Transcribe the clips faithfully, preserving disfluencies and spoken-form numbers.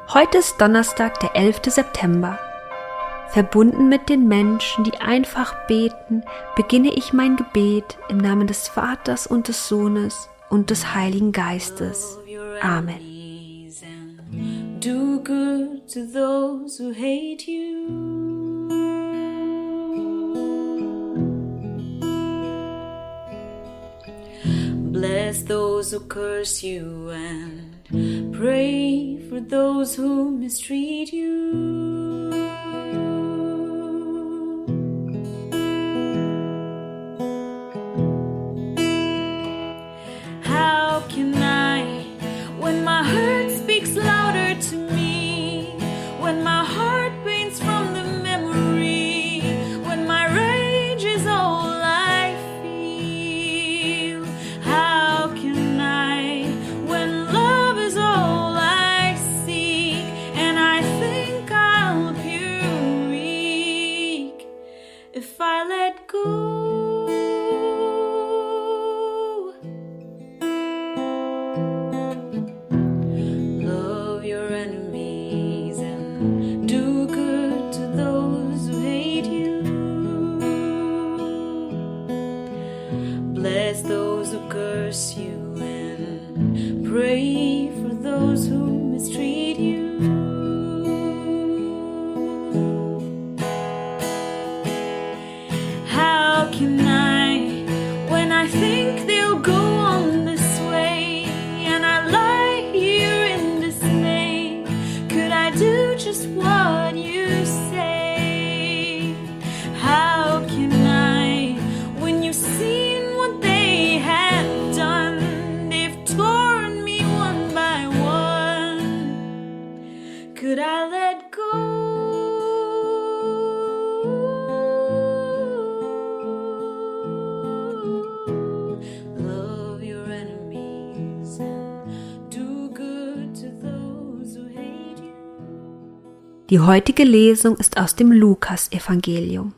Heute ist Donnerstag, der elfte September. Verbunden mit den Menschen, die einfach beten, beginne ich mein Gebet im Namen des Vaters und des Sohnes und des Heiligen Geistes. Amen. Do good to those who hate you. Bless those who curse you and pray for those who mistreat you. How can I, when my hurt speaks louder to me, when my heart pains from the memory, when my rage is all I feel, how can I, when love is all I seek, and I think I'll appear weak if I let go? Bless those who curse you and pray for those who mistreat you. How can I, when I think they'll go on this way and I lie here in dismay, could I do just what you say? How can I, when you see could I let go? Love your enemies and do good to those who hate you. Die heutige Lesung ist aus dem Lukas-Evangelium.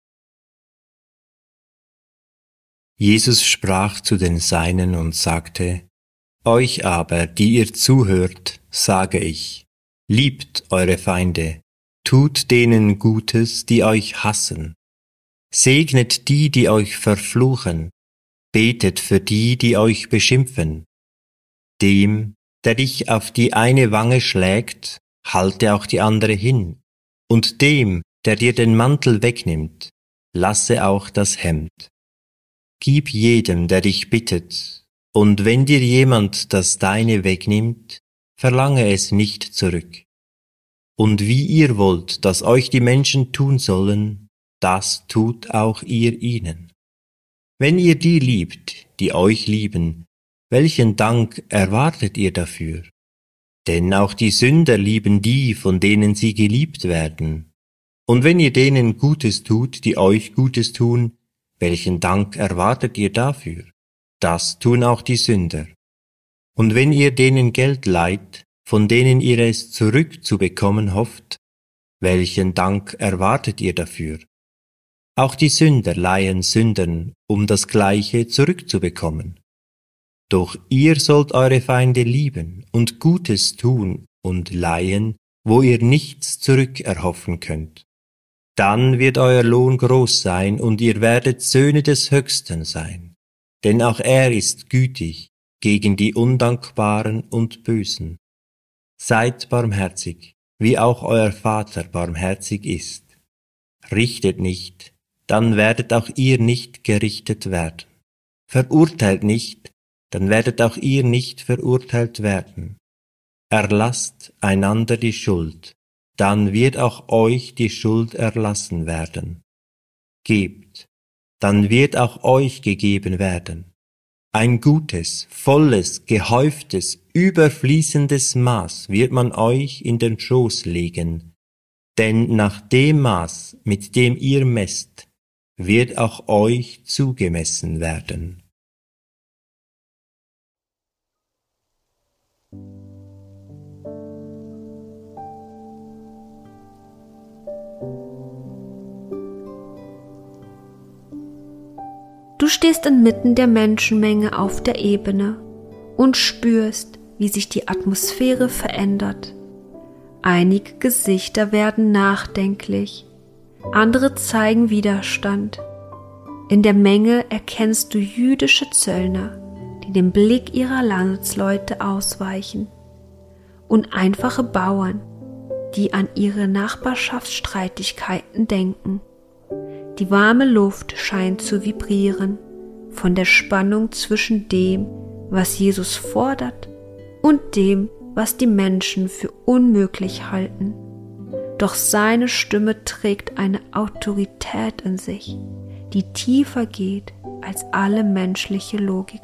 Jesus sprach zu den Seinen und sagte: Euch aber, die ihr zuhört, sage ich: Liebt eure Feinde, tut denen Gutes, die euch hassen. Segnet die, die euch verfluchen, betet für die, die euch beschimpfen. Dem, der dich auf die eine Wange schlägt, halte auch die andere hin, und dem, der dir den Mantel wegnimmt, lasse auch das Hemd. Gib jedem, der dich bittet, und wenn dir jemand das Deine wegnimmt, verlange es nicht zurück. Und wie ihr wollt, dass euch die Menschen tun sollen, das tut auch ihr ihnen. Wenn ihr die liebt, die euch lieben, welchen Dank erwartet ihr dafür? Denn auch die Sünder lieben die, von denen sie geliebt werden. Und wenn ihr denen Gutes tut, die euch Gutes tun, welchen Dank erwartet ihr dafür? Das tun auch die Sünder. Und wenn ihr denen Geld leiht, von denen ihr es zurückzubekommen hofft, welchen Dank erwartet ihr dafür? Auch die Sünder leihen Sündern, um das Gleiche zurückzubekommen. Doch ihr sollt eure Feinde lieben und Gutes tun und leihen, wo ihr nichts zurückerhoffen könnt. Dann wird euer Lohn groß sein und ihr werdet Söhne des Höchsten sein, denn auch er ist gütig gegen die Undankbaren und Bösen. Seid barmherzig, wie auch euer Vater barmherzig ist. Richtet nicht, dann werdet auch ihr nicht gerichtet werden. Verurteilt nicht, dann werdet auch ihr nicht verurteilt werden. Erlasst einander die Schuld, dann wird auch euch die Schuld erlassen werden. Gebt, dann wird auch euch gegeben werden. Ein gutes, volles, gehäuftes, überfließendes Maß wird man euch in den Schoß legen, denn nach dem Maß, mit dem ihr messt, wird auch euch zugemessen werden. Du stehst inmitten der Menschenmenge auf der Ebene und spürst, wie sich die Atmosphäre verändert. Einige Gesichter werden nachdenklich, andere zeigen Widerstand. In der Menge erkennst du jüdische Zöllner, die dem Blick ihrer Landsleute ausweichen, und einfache Bauern, die an ihre Nachbarschaftsstreitigkeiten denken. Die warme Luft scheint zu vibrieren von der Spannung zwischen dem, was Jesus fordert, und dem, was die Menschen für unmöglich halten. Doch seine Stimme trägt eine Autorität in sich, die tiefer geht als alle menschliche Logik.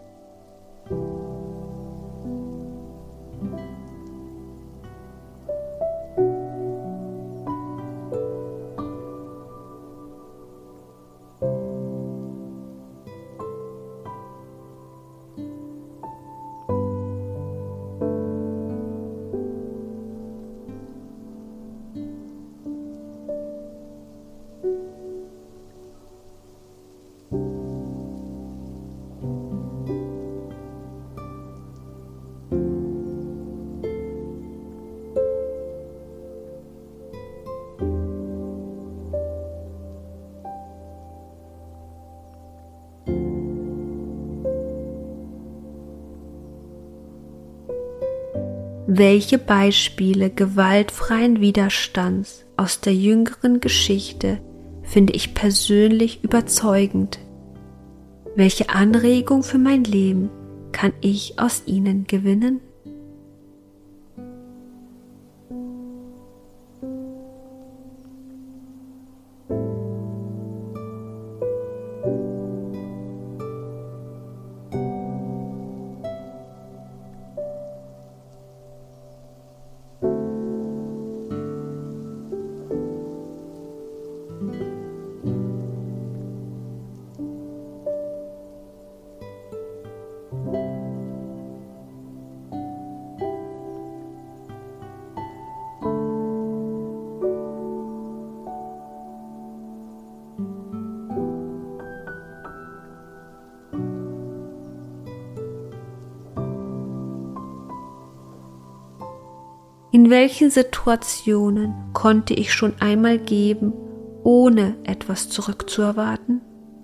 Welche Beispiele gewaltfreien Widerstands aus der jüngeren Geschichte finde ich persönlich überzeugend? Welche Anregung für mein Leben kann ich aus ihnen gewinnen? In welchen Situationen konnte ich schon einmal geben, ohne etwas zurückzuerwarten?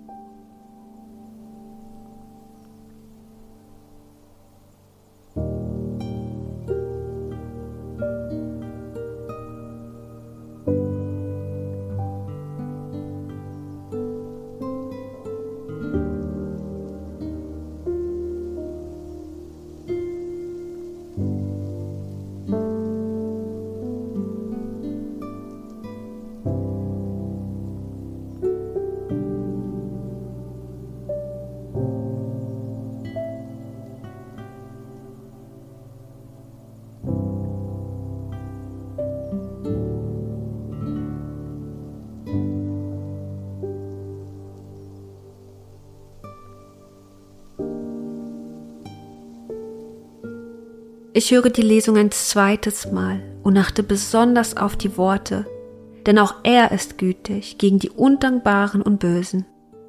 Ich höre die Lesung ein zweites Mal und achte besonders auf die Worte, denn auch er ist gütig gegen die Undankbaren und Bösen.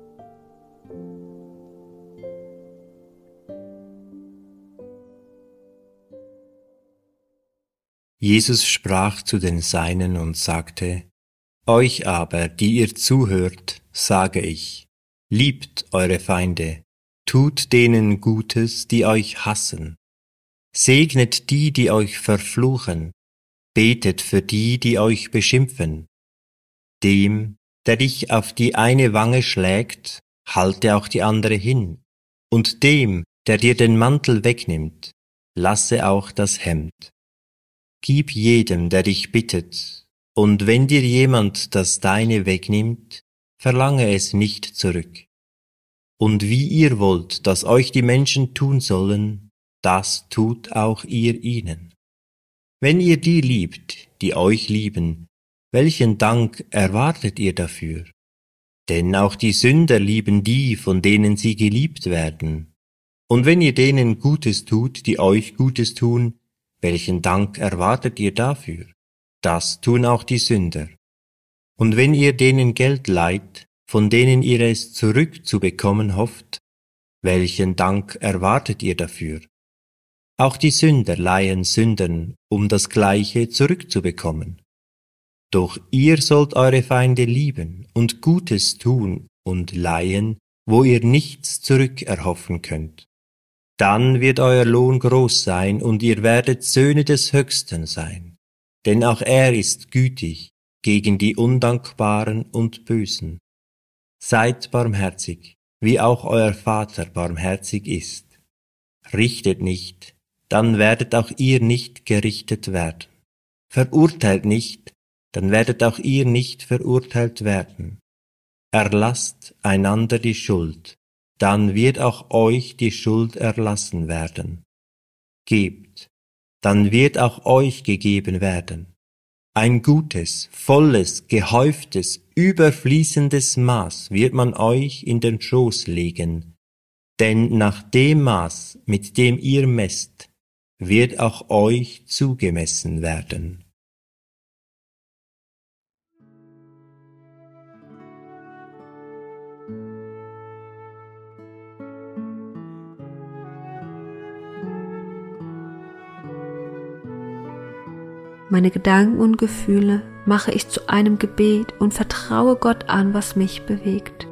Jesus sprach zu den Seinen und sagte: Euch aber, die ihr zuhört, sage ich, liebt eure Feinde, tut denen Gutes, die euch hassen. Segnet die, die euch verfluchen, betet für die, die euch beschimpfen. Dem, der dich auf die eine Wange schlägt, halte auch die andere hin, und dem, der dir den Mantel wegnimmt, lasse auch das Hemd. Gib jedem, der dich bittet, und wenn dir jemand das Deine wegnimmt, verlange es nicht zurück. Und wie ihr wollt, dass euch die Menschen tun sollen, das tut auch ihr ihnen. Wenn ihr die liebt, die euch lieben, welchen Dank erwartet ihr dafür? Denn auch die Sünder lieben die, von denen sie geliebt werden. Und wenn ihr denen Gutes tut, die euch Gutes tun, welchen Dank erwartet ihr dafür? Das tun auch die Sünder. Und wenn ihr denen Geld leiht, von denen ihr es zurückzubekommen hofft, welchen Dank erwartet ihr dafür? Auch die Sünder leihen Sündern, um das Gleiche zurückzubekommen. Doch ihr sollt eure Feinde lieben und Gutes tun und leihen, wo ihr nichts zurückerhoffen könnt. Dann wird euer Lohn groß sein und ihr werdet Söhne des Höchsten sein. Denn auch er ist gütig gegen die Undankbaren und Bösen. Seid barmherzig, wie auch euer Vater barmherzig ist. Richtet nicht, dann werdet auch ihr nicht gerichtet werden. Verurteilt nicht, dann werdet auch ihr nicht verurteilt werden. Erlasst einander die Schuld, dann wird auch euch die Schuld erlassen werden. Gebt, dann wird auch euch gegeben werden. Ein gutes, volles, gehäuftes, überfließendes Maß wird man euch in den Schoß legen, denn nach dem Maß, mit dem ihr messt, wird auch euch zugemessen werden. Meine Gedanken und Gefühle mache ich zu einem Gebet und vertraue Gott an, was mich bewegt.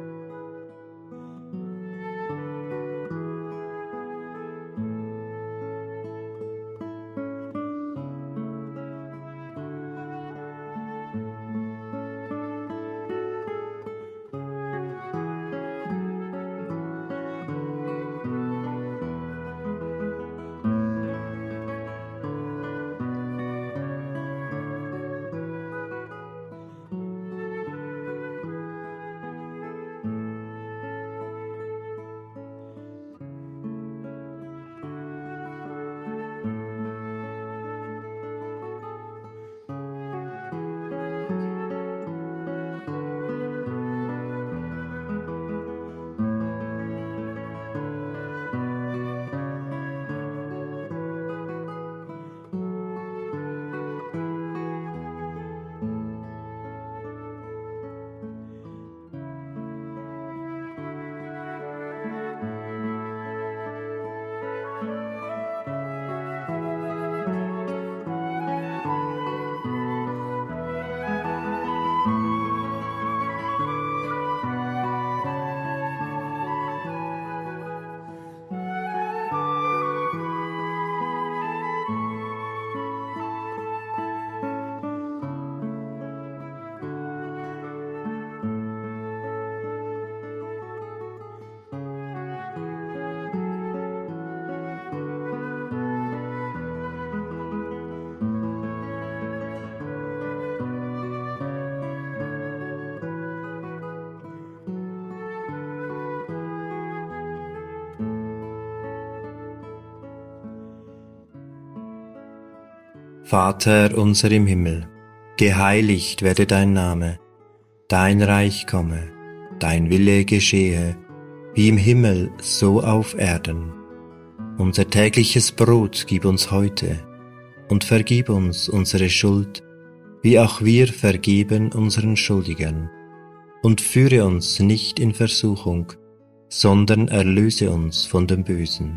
Vater unser im Himmel, geheiligt werde dein Name, dein Reich komme, dein Wille geschehe, wie im Himmel so auf Erden. Unser tägliches Brot gib uns heute und vergib uns unsere Schuld, wie auch wir vergeben unseren Schuldigern. Und führe uns nicht in Versuchung, sondern erlöse uns von dem Bösen.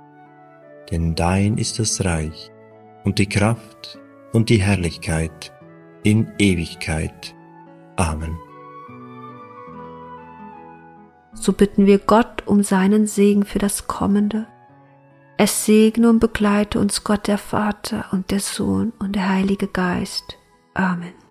Denn dein ist das Reich und die Kraft und die Herrlichkeit in Ewigkeit. Amen. So bitten wir Gott um seinen Segen für das Kommende. Es segne und begleite uns Gott der Vater und der Sohn und der Heilige Geist. Amen.